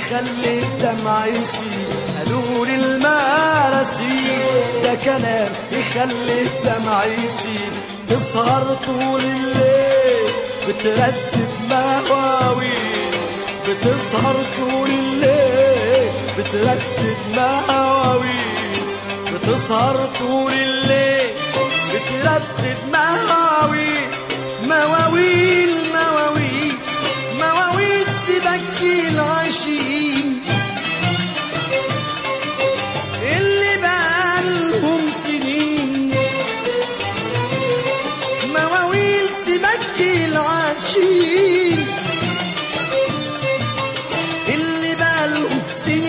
يخلي الدمع يسيل. قالوا لي المراسيل ده كلام يخلي الدمع يسيل. تسهر طول الليل بتردد مواويل، بتسهر طول الليل بتردد مواويل، بتسهر طول الليل بتردد مواويل. مواويل مواويل مواويل تبكي العاشقين اللي بقالهم سنين. مواويل تبكي العاشقين اللي بقالهم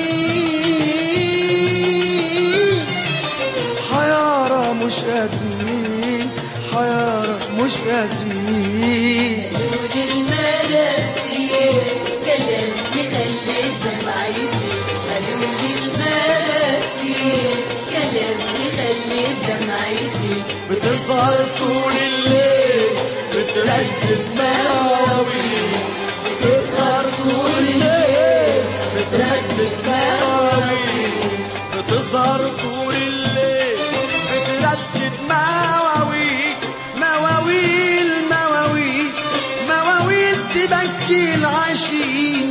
سنين. حيارة مش قادرين، حيارة مش قادرين. قالوا المراسيل كلام يخلي الدمع يسيل. قالوا المراسيل كلام يخلي الدمع يسيل. بتسهر طول الليل بتردد مواويل، بتسهر طول الليل بتردد مواويل، بتسهر طول الليل بتردد مواويل. مواويل مواويل مواويل تبكي العاشقين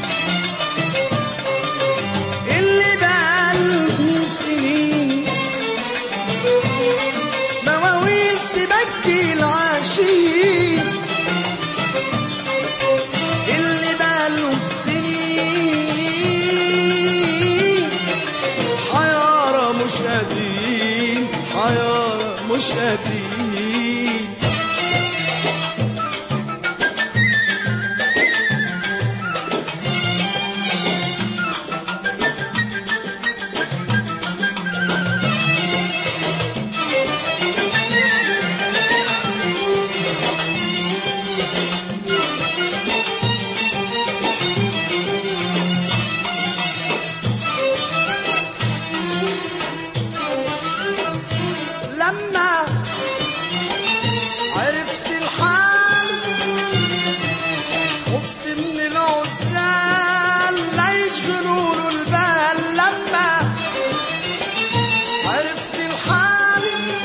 اللي بقالهم سنين. مواويل تبكي العاشقين اللي بقالهم سنين. حيارة مش قادرين، حيارة مش قادرين. لما عرفت الحال خفت من العزال لا يشغلوا له البال. لما عرفت الحال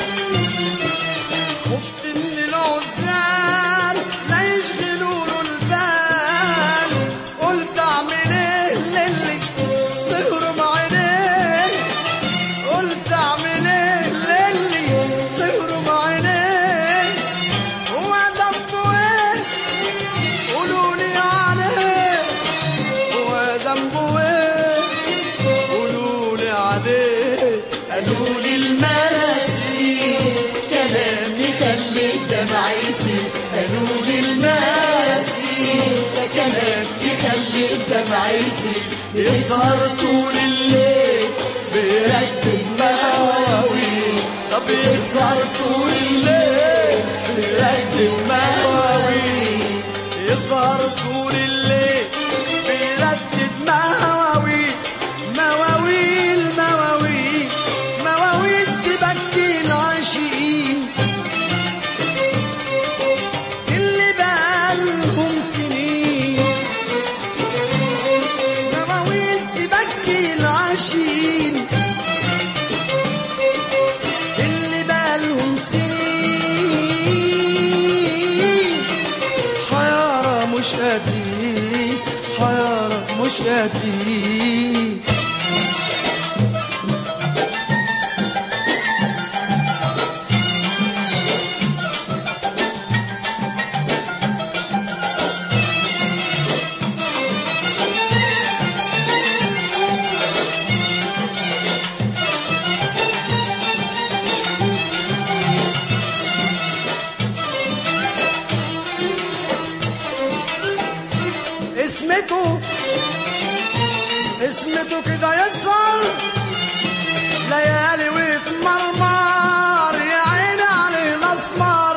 خفت من العزال لا يشغلوا له البال. قلت اعمل ايه للي سهروا بعينيه، قلت اعمل ايه للي سهروا بعينيه. هو ذنبه ايه قولولي عليه، هو ذنبه ايه قولولي عليه. قالوا المراسيل كلام يخلي الدمع يسيل. قالوا المراسيل ده كلام يخلي الدمع يسيل. يسهر طول الليل بيردد مواويل. طب يسهر طول الليل بيردد مواويل، يسهر طول الليل بيردد مواويل. مواويل مواويل مواويل تبكي العاشقين اللي بقالهم سنين. مواويل تبكي العاشقين اللي بقالهم سنين. حيارة مش قادرين، حيارة مش قادرين. اسمته كده يسهر ليالي ويتمرمر يا عيني عليه الاسمر.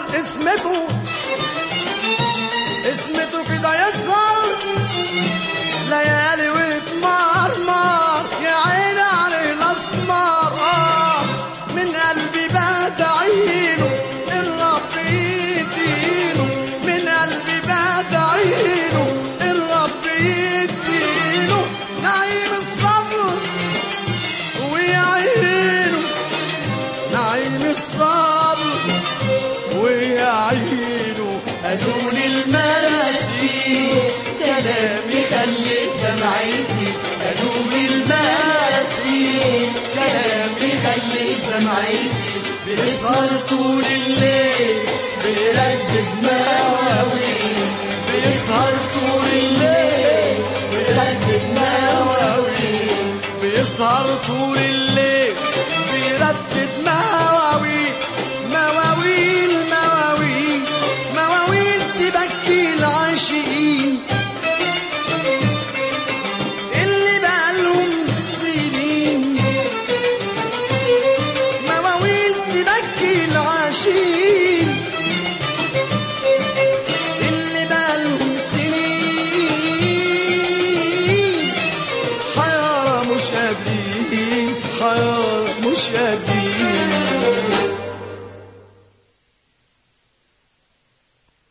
اسمته كده يسهر ليالي ويتمرمر يا عيني عليه الاسمر. من قلبي بدعيله الرب يديله، من قلبي بدعيله الرب يديله. قالوا لي المراسيل كلام يخلي الدمع يسيل قالوا لي المراسيل كلام يخلي الدمع يسيل بنسهر طول الليل بنردد مواويل بنسهر طول الليل بنردد مواويل بيسهر طول الليل بيردد مواويل مواويل مواويل مواويل تبكي العاشقين اللي بقالهم سنين مواويل تبكي العاشقين اللي بقالهم سنين حيارى مش قادرين حيارى مش قادرين